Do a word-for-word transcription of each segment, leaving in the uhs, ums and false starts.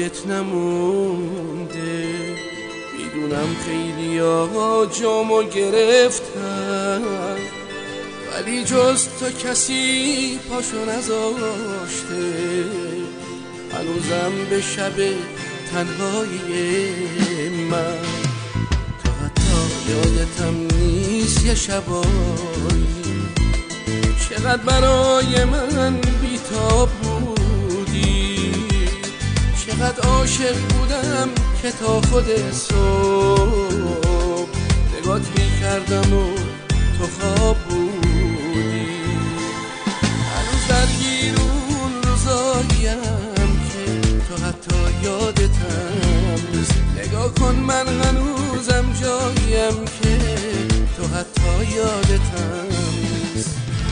جایت نمونده. میدونم خیلی ها جامو گرفتن، ولی جز تو کسی پاشو نذاشته. هنوزم به شب تنهایی من تو حتی یادتم نیست. یه شبایی چقدر برای من بی‌تاب بودی، چقدر عاشق بودم که تا خود صبح نگات میکردم و تو خواب بودی. هنوز درگیر اون روزاییم که تو حتی یادتم نیست. نگاه کن من هنوزم جاییم که تو حتی یادتم نیست.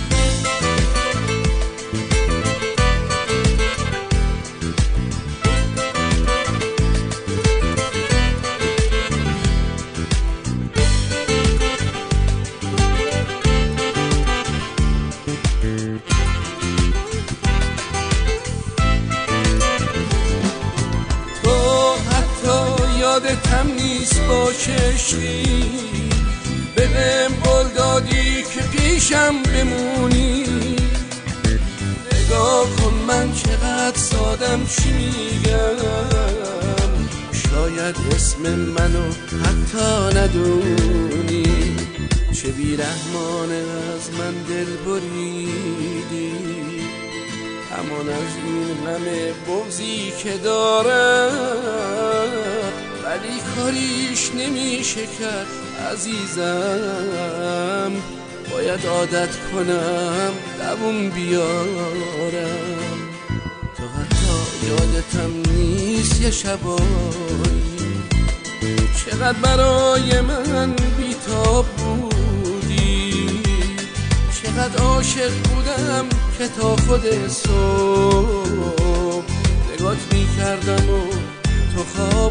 یادتم نیست با چشمی بهم قول دادی که پیشم بمونی. نگاه کن من چقدر سادم چی میگم، شاید اسم منو حتی ندونی. چه بیرحمانه از من دل بریدی، همان از این غم بغضی که دارم، ولی کاریش نمیشه کرد عزیزم. باید عادت کنم دووم بیارم. تو حتی یادتم نیست یه شبایی چقدر برای من بی‌تاب بودی، چقدر عاشق بودم که تا خود صبح نگات میکردم و تو خواب